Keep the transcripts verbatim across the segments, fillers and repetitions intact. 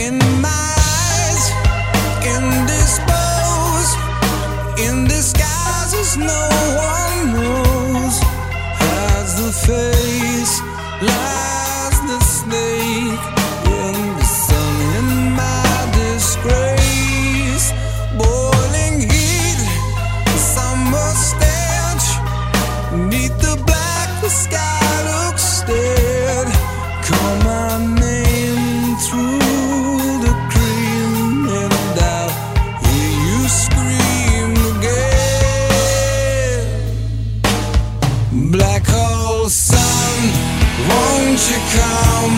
in my eyes, indisposed, in disguises no one knows. Hides the face, lies the snake in the sun, in my disgrace. Boiling heat, summer stench, neath the black the sky looks dead. Call my name through the cream, and I'll hear you scream again. Black hole sun, won't you come,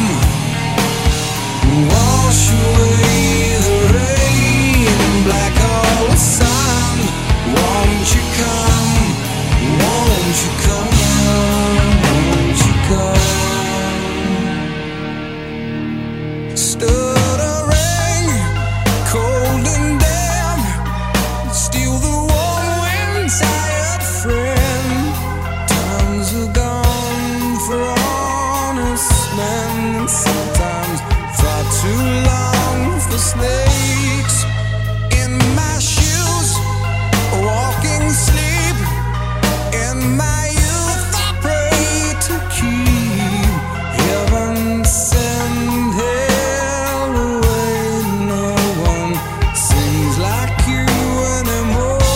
wash away the rain. Black hole sun, won't you come, won't you come, won't you come. Stuttering, cold and damp, steal the warm wind, tired friend. Times are gone for honest men, sometimes far too long for snakes. In my shoes, walking sleep, in my youth I pray to keep heaven send hell away. No one sings like you anymore.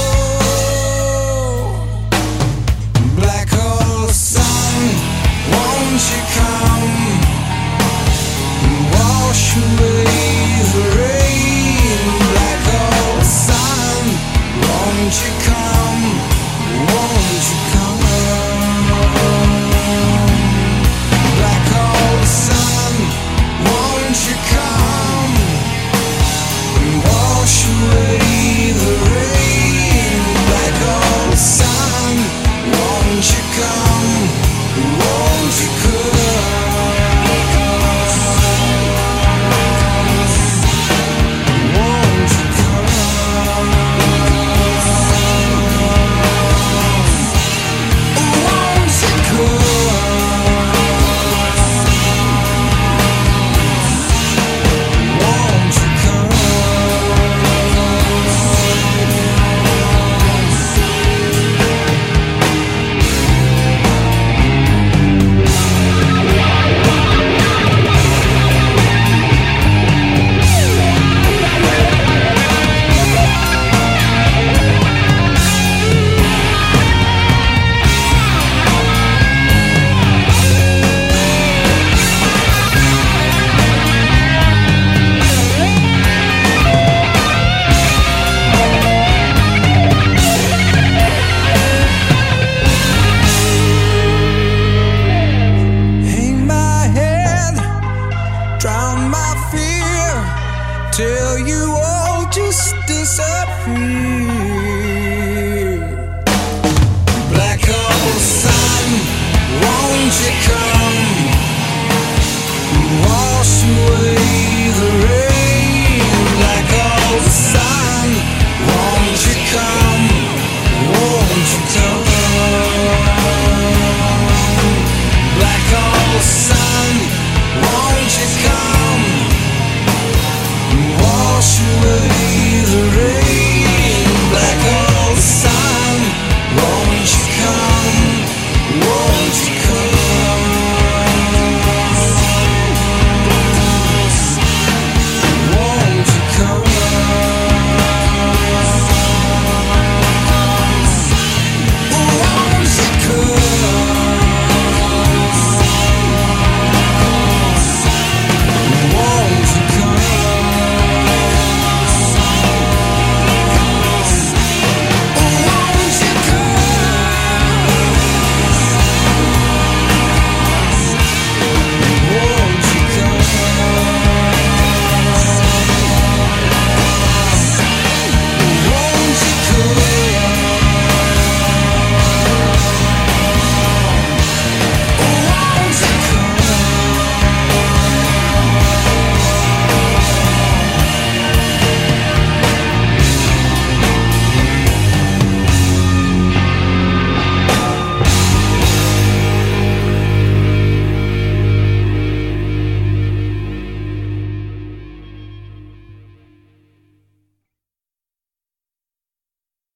Black hole sun, won't you come, wash away the rain. Black hole sun, won't you come, won't you come. Black hole sun, won't you come and wash away the rain. Black hole sun, won't you come, won't you come. Won't you come? Won't you come? Won't you come? Hang my head, drown my fear, till you all just disappear.